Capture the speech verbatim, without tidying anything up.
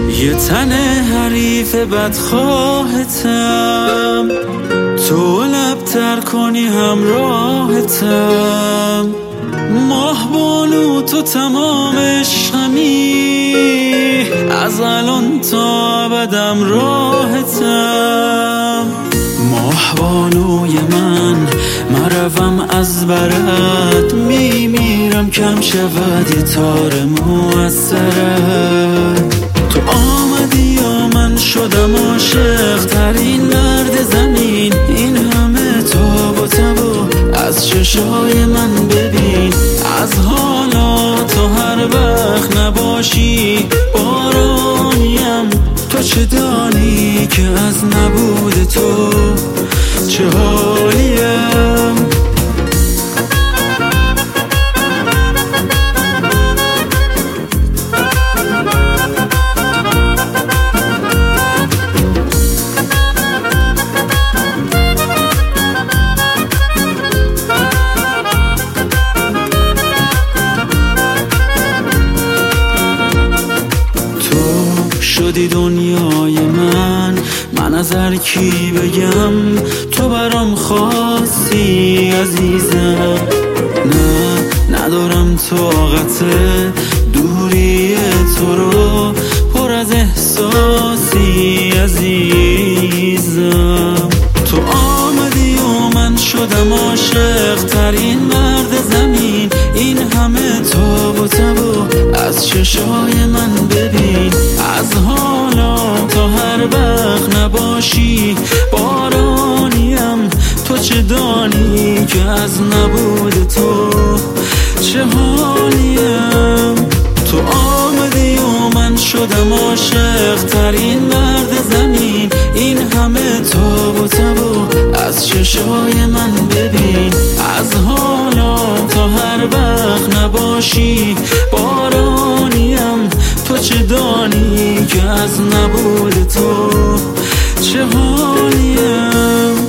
یه تن حریف بدخواهتم، تو لبتر کنی همراهتم. ماه بانو تو تمام عشقمی، از الان تا ابدم راهتم. ماه بانوی من مروم از برات، میمیرم کم شود یه تار موثرت. تو آمدی و من شدم عاشق ترین مرد زمین، این همه تاب و تب و از چشای من ببین. از حالا تو هر وقت نباشی بارانیم، تو چه دانی که از نبود تو چه حالیم. شدی دنیای من، من از هر کی بگم تو برام خاصی عزیزم. نه ندارم طاقت دوری تو رو، پر از احساسی عزیزم. تو آمدی و من شدم عاشق ترین مرد زمین، این همه تاب و تب و از چشای من ببین. از حالا تا هر وقت نباشی بارانیم، تو چه دانی که از نبود تو چه حالیم. تو آمدی و من شدم عاشق ترین مرد زمین، این همه تاب و تب و از چشای من ببین. از حالا تا هر وقت نباشی بارانیم، تو چه دانی که از نبود تو چه حالیم.